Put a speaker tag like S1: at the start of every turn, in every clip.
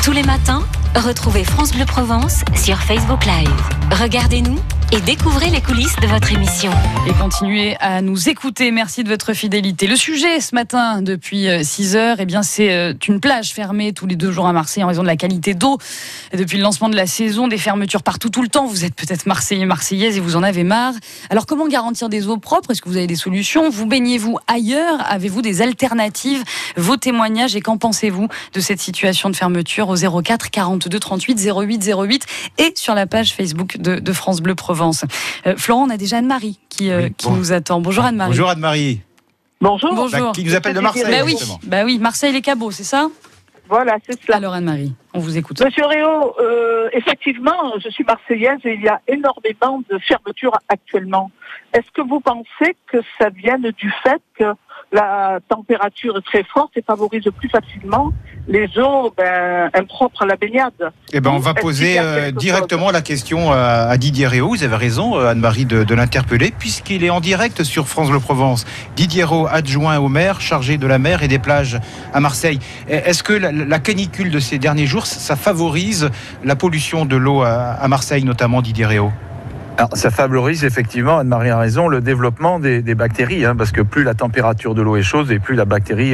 S1: Tous les matins, retrouvez France Bleu Provence sur Facebook Live. Regardez-nous et découvrez les coulisses de votre émission.
S2: Et continuez à nous écouter. Merci de votre fidélité. Le sujet ce matin, depuis 6h, eh bien, c'est une plage fermée tous les 2 jours à Marseille en raison de la qualité d'eau. Depuis le lancement de la saison, des fermetures partout tout le temps. Vous êtes peut-être Marseillais, Marseillaise et vous en avez marre. Alors comment garantir des eaux propres ? Est-ce que vous avez des solutions ? Vous baignez-vous ailleurs ? Avez-vous des alternatives ? Vos témoignages et qu'en pensez-vous de cette situation de fermeture au 04 42 38 08 08 et sur la page Facebook de France Bleu Provence. Florent, on a déjà Anne-Marie qui nous attend. Bonjour Anne-Marie.
S3: Bonjour Anne-Marie.
S4: Bonjour.
S3: Qui nous appelle de Marseille.
S2: Bah oui, Marseille les Cabots, c'est ça ?
S4: Voilà, c'est cela.
S2: Alors Anne-Marie, on vous écoute.
S4: Monsieur Réau, effectivement, je suis marseillaise et il y a énormément de fermetures actuellement. Est-ce que vous pensez que ça vienne du fait que la température est très forte et favorise plus facilement les eaux impropres à la baignade?
S3: On va poser directement la question à Didier Réau. Vous avez raison, Anne-Marie, de l'interpeller, puisqu'il est en direct sur France Bleu Provence. Didier Réau, adjoint au maire, chargé de la mer et des plages à Marseille. Est-ce que la canicule de ces derniers jours, ça favorise la pollution de l'eau à Marseille, notamment, Didier Réau ?
S5: Alors, ça favorise effectivement, Anne-Marie a raison, le développement des bactéries, parce que plus la température de l'eau est chaude et plus la bactérie,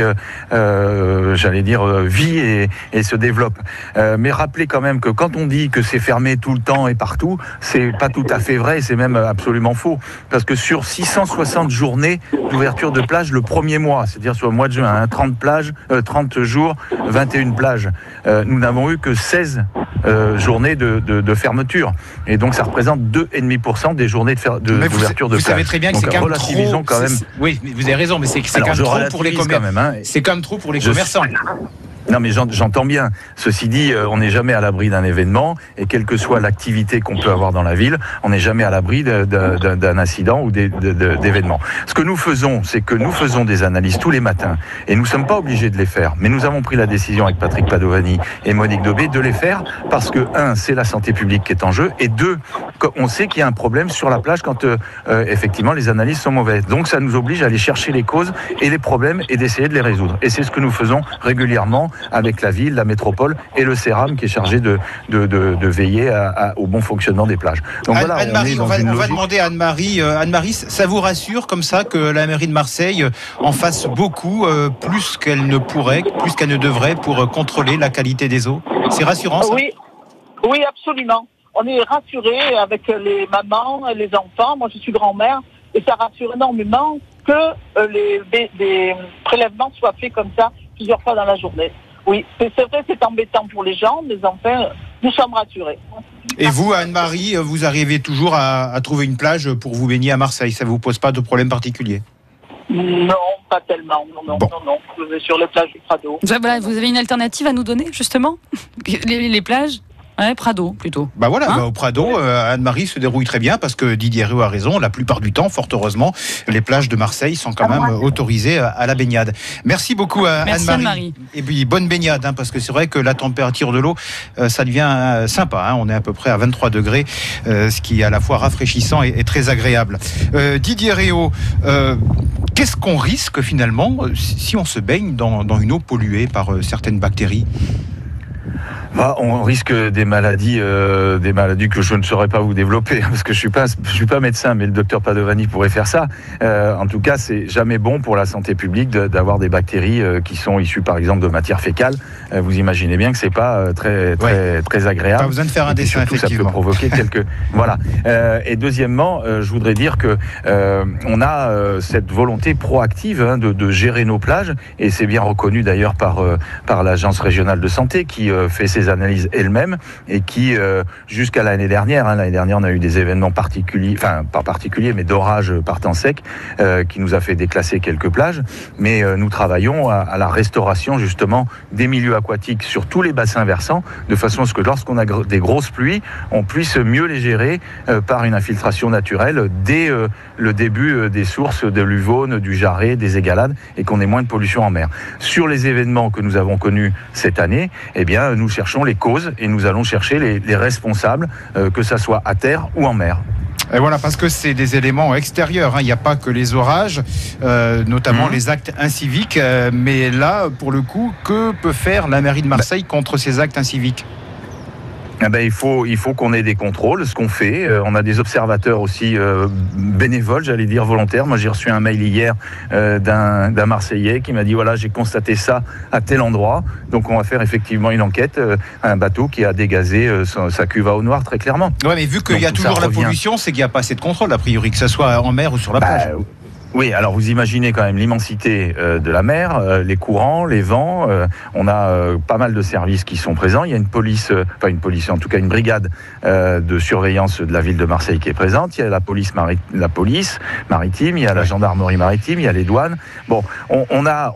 S5: vit et se développe. Mais rappelez quand même que quand on dit que c'est fermé tout le temps et partout, c'est pas tout à fait vrai, c'est même absolument faux. Parce que sur 660 journées d'ouverture de plage le premier mois, c'est-à-dire sur le mois de juin, 30 jours, 21 plages, nous n'avons eu que 16 journées de fermeture. Et donc ça représente 2,5% des journées d'ouverture de plage.
S3: Vous savez très bien que c'est quand même trop.
S5: Quand même.
S3: Oui, vous avez raison, mais c'est quand même trop pour les commerçants. C'est quand même trop pour les commerçants.
S5: Non, mais j'entends bien. Ceci dit, on n'est jamais à l'abri d'un événement, et quelle que soit l'activité qu'on peut avoir dans la ville, on n'est jamais à l'abri d'un incident ou d'événements. Ce que nous faisons, c'est que nous faisons des analyses tous les matins, et nous ne sommes pas obligés de les faire, mais nous avons pris la décision avec Patrick Padovani et Monique Daubé de les faire, parce que, 1, c'est la santé publique qui est en jeu, et 2, on sait qu'il y a un problème sur la plage quand, effectivement, les analyses sont mauvaises. Donc ça nous oblige à aller chercher les causes et les problèmes, et d'essayer de les résoudre. Et c'est ce que nous faisons régulièrement avec la ville, la métropole et le CERAM qui est chargé de veiller au bon fonctionnement des plages. Donc voilà,
S3: Anne-Marie, on va demander à Anne-Marie. Anne-Marie, ça vous rassure comme ça que la mairie de Marseille en fasse beaucoup, plus qu'elle ne pourrait, plus qu'elle ne devrait, pour contrôler la qualité des eaux? C'est rassurant, ça?
S4: Oui, absolument. On est rassurés avec les mamans, les enfants. Moi, je suis grand-mère et ça rassure énormément que les prélèvements soient faits comme ça plusieurs fois dans la journée. Oui, c'est vrai, c'est embêtant pour les gens, mais enfin, nous sommes rassurés.
S3: Et vous, Anne-Marie, vous arrivez toujours à trouver une plage pour vous baigner à Marseille? Ça ne vous pose pas de problème particulier?
S4: Non, pas tellement. Non. Sur les plages du Prado.
S2: Vous avez une alternative à nous donner, justement? Les plages? Ouais, Prado, plutôt.
S3: Au Prado, Anne-Marie se dérouille très bien parce que Didier Réau a raison. La plupart du temps, fort heureusement, les plages de Marseille sont quand même autorisées à la baignade. Merci beaucoup Anne-Marie. Et puis bonne baignade, parce que c'est vrai que la température de l'eau, ça devient sympa. On est à peu près à 23 degrés, ce qui est à la fois rafraîchissant et très agréable. Didier Réau, qu'est-ce qu'on risque finalement si on se baigne dans une eau polluée par certaines bactéries?
S5: On risque des maladies que je ne saurais pas vous développer, parce que je suis pas médecin, mais le docteur Padovani pourrait faire ça. En tout cas, c'est jamais bon pour la santé publique d'avoir des bactéries qui sont issues, par exemple, de matière fécale. Vous imaginez bien que c'est pas très agréable.
S3: Pas besoin de faire un dessin,
S5: surtout, effectivement. Ça peut provoquer quelques. Voilà. Et deuxièmement, je voudrais dire que on a cette volonté proactive de gérer nos plages, et c'est bien reconnu d'ailleurs par l'agence régionale de santé qui fait ses analyses elle-même et qui, jusqu'à l'année dernière, on a eu des événements particuliers, enfin pas particuliers, mais d'orage par temps sec, qui nous a fait déclasser quelques plages. Mais nous travaillons à la restauration justement des milieux aquatiques sur tous les bassins versants, de façon à ce que lorsqu'on a des grosses pluies, on puisse mieux les gérer par une infiltration naturelle dès le début des sources de l'Uvonne, du Jarret, des Égalades, et qu'on ait moins de pollution en mer. Sur les événements que nous avons connus cette année, nous cherchons les causes et nous allons chercher les responsables, que ça soit à terre ou en mer.
S3: Et voilà, parce que c'est des éléments extérieurs. Il n'y a pas que les orages, notamment les actes inciviques. Mais là, pour le coup, que peut faire la mairie de Marseille contre ces actes inciviques ?
S5: Il faut qu'on ait des contrôles, ce qu'on fait. On a des observateurs aussi bénévoles, j'allais dire volontaires. Moi, j'ai reçu un mail hier d'un Marseillais qui m'a dit voilà, j'ai constaté ça à tel endroit. Donc, on va faire effectivement une enquête. Un bateau qui a dégazé sa cuve à eau noire, très clairement.
S3: Ouais, mais vu qu'il y a toujours la pollution, c'est qu'il n'y a pas assez de contrôle, a priori, que ce soit en mer ou sur la plage.
S5: Oui, alors vous imaginez quand même l'immensité de la mer, les courants, les vents. On a pas mal de services qui sont présents. Il y a une police, en tout cas une brigade de surveillance de la ville de Marseille qui est présente. Il y a la police maritime, il y a la gendarmerie maritime, il y a les douanes. Bon, on a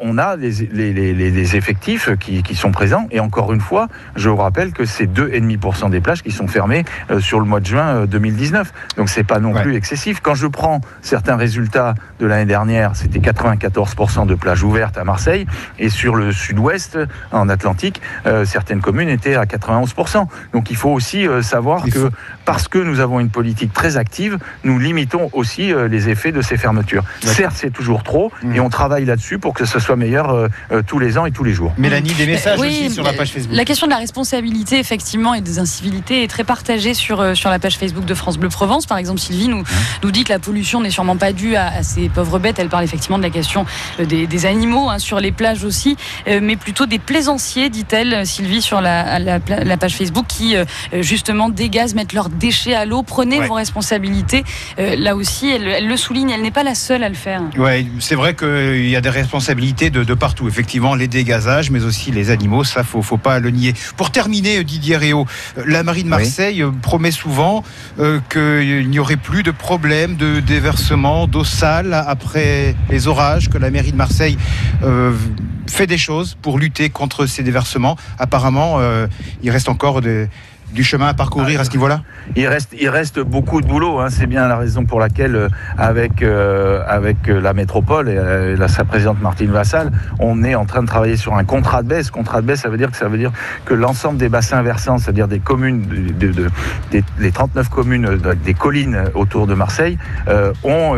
S5: les effectifs qui sont présents. Et encore une fois, je vous rappelle que c'est 2,5% des plages qui sont fermées sur le mois de juin 2019. Donc c'est pas non plus excessif. Quand je prends certains résultats de l'année dernière, c'était 94% de plages ouvertes à Marseille, et sur le sud-ouest, en Atlantique, certaines communes étaient à 91%. Donc il faut aussi savoir que, parce que nous avons une politique très active, nous limitons aussi les effets de ces fermetures. Certes, c'est toujours trop, et on travaille là-dessus pour que ce soit meilleur tous les ans et tous les jours.
S3: Mélanie, des messages aussi sur la page Facebook.
S2: La question de la responsabilité, effectivement, et des incivilités est très partagée sur la page Facebook de France Bleu Provence. Par exemple, Sylvie nous dit que la pollution n'est sûrement pas due à ces pauvres bêtes. Elle parle effectivement de la question des animaux sur les plages aussi, mais plutôt des plaisanciers, dit-elle, Sylvie, sur la page Facebook, qui justement dégazent, mettent leurs déchets à l'eau. Prenez vos responsabilités. Là aussi, elle le souligne, elle n'est pas la seule à le faire.
S3: Oui, c'est vrai qu'il y a des responsabilités de partout. Effectivement, les dégazages, mais aussi les animaux, ça, faut pas le nier. Pour terminer, Didier Réau, la mairie de Marseille promet souvent qu'il n'y aurait plus de problème de déversement d'eau sale après les orages, que la mairie de Marseille fait des choses pour lutter contre ces déversements. Apparemment, il reste encore du chemin à parcourir à ce niveau-là.
S5: Il reste beaucoup de boulot. C'est bien la raison pour laquelle, avec la métropole et sa présidente Martine Vassal, on est en train de travailler sur un contrat de baisse. Contrat de baisse, ça veut dire que l'ensemble des bassins versants, c'est-à-dire des communes, les 39 communes des collines autour de Marseille, ont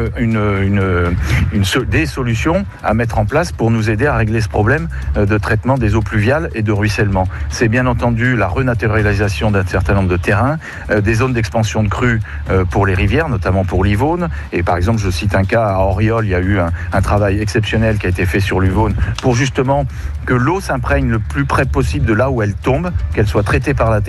S5: des solutions à mettre en place pour nous aider à régler ce problème de traitement des eaux pluviales et de ruissellement. C'est bien entendu la renaturalisation d'un certain nombre de terrains, des zones d'expansion de crues pour les rivières, notamment pour l'Yvonne. Et par exemple, je cite un cas à Auriol, il y a eu un travail exceptionnel qui a été fait sur l'Yvonne pour justement que l'eau s'imprègne le plus près possible de là où elle tombe, qu'elle soit traitée par la terre.